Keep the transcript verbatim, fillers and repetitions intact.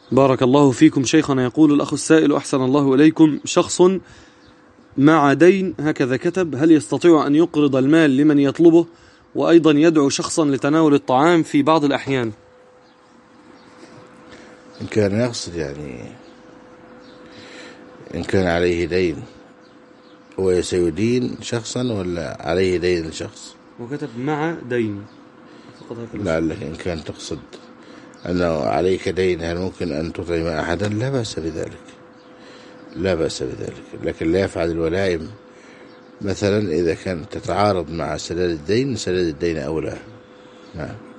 بارك الله فيكم شيخنا. يقول الأخ السائل أحسن الله إليكم: شخص مع دين، هكذا كتب، هل يستطيع أن يقرض المال لمن يطلبه وأيضا يدعو شخصا لتناول الطعام في بعض الأحيان؟ إن كان يقصد يعني إن كان عليه دين هو سيدين شخصا ولا عليه دين لشخص؟ وكتب مع دين. لعلك إن كان تقصد أنه عليك دين هل ممكن أن تطعم أحدا؟ لا بأس بذلك، لا بأس بذلك، لكن لا يفعل الولائم مثلا إذا كانت تتعارض مع سداد الدين. سداد الدين أولى. نعم.